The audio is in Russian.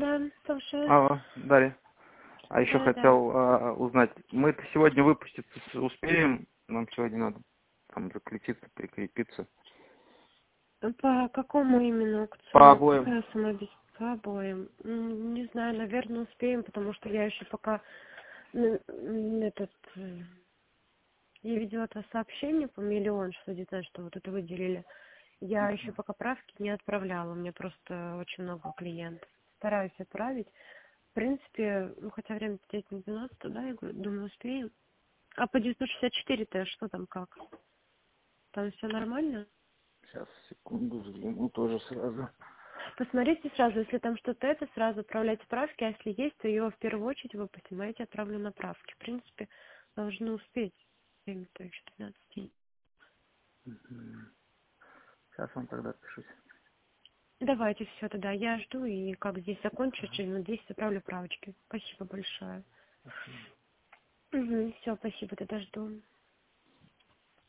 Да, слушаю. Алло, Дарья. А еще Да. хотел узнать, мы-то сегодня выпуститься успеем? Нам сегодня надо там заключиться, прикрепиться. По какому именно По аукциону? обоим. Какая самообеспечение? По обоим. Не знаю, наверное, успеем, потому что я еще пока этот... Я видела это сообщение по миллион, что где-то, что вот это выделили. Я еще пока правки не отправляла, у меня просто очень много клиентов. Стараюсь отправить. В принципе, хотя время 9:12, да, я думаю, успеем. А по 964-то что там как? Там все нормально? Сейчас, секунду, взгляну тоже сразу. Посмотрите сразу, если там что-то это, сразу отправляйте правки, а если есть, то ее в первую очередь выпустим, а эти отправлю на правки. В принципе, должны успеть. Время-то еще 12. Сейчас вам тогда пишусь. Давайте все тогда, я жду, и как здесь закончу, через минут 10 отправлю правочки. Спасибо большое. Спасибо. Все, спасибо, тогда жду.